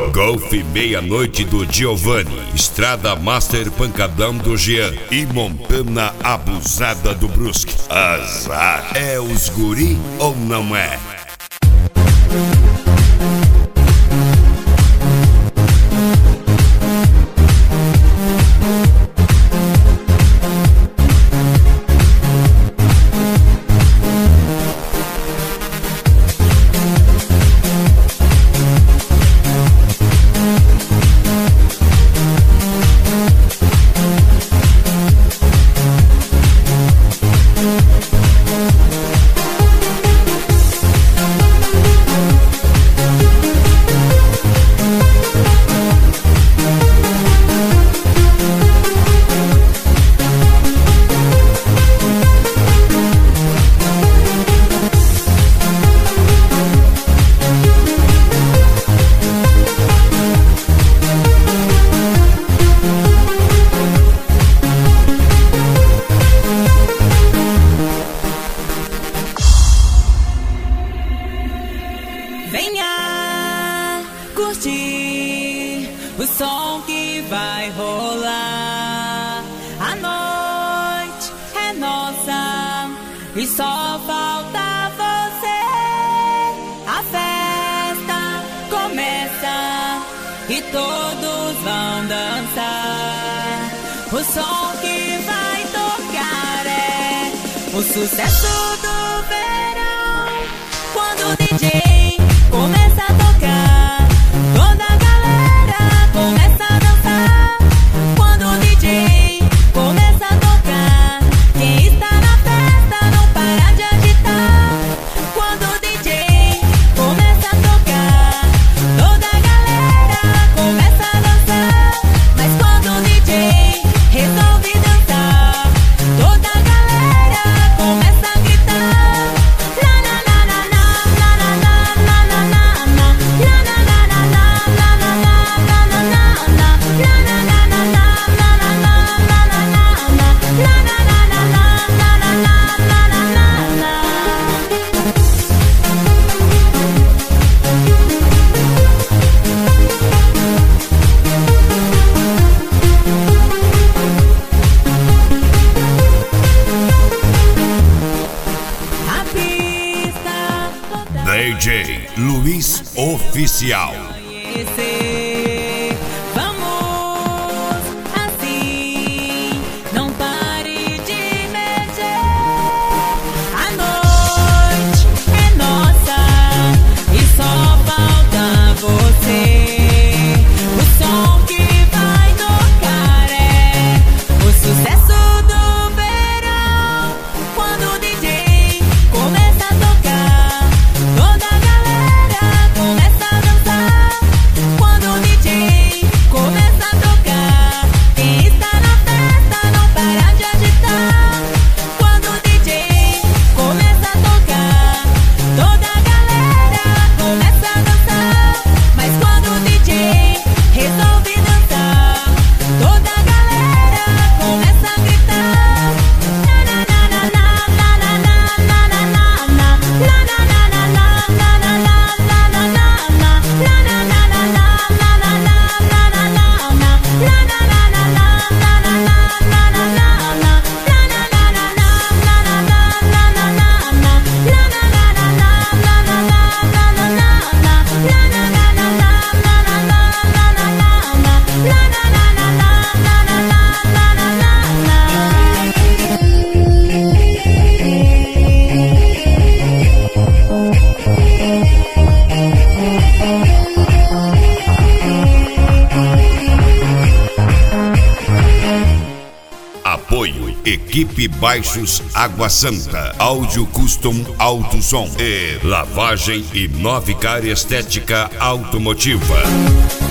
Golf Meia-Noite do Giovanni, Estrada Master Pancadão do Jean e Montana Abusada do Brusque. Azar, é os guri ou não é? Venha curtir o som que vai rolar. A noite é nossa e só falta você. A festa começa e todos vão dançar. O som que vai tocar é o sucesso do verão. Quando o DJ começa a tocar, toda a galera começa a dançar. Quando o DJ começa a tocar, quem está na festa não para de agitar. Quando o DJ começa a tocar, toda a galera começa a dançar. Mas quando o DJ resolve dançar, toda a galera começa a gritar. La la la la la la la la la la. DJ Luiz Oficial. Vamos assim, não pare de mexer. A noite é nossa e só falta você. O som que vai tocar é o sucesso do verão. Quando o DJ começa a tocar, toda a galera começa a dançar. Quando o DJ começa a tocar, quem está na festa não para de agitar. Quando o DJ começa a tocar, toda a galera começa a dançar. Mas quando o DJ resolve dançar, toda a galera começa a gritar. La la la la la la la la la la la. Apoio Equipe Baixos Água Santa, Áudio Custom Alto Som e Lavagem e Novicar Estética Automotiva.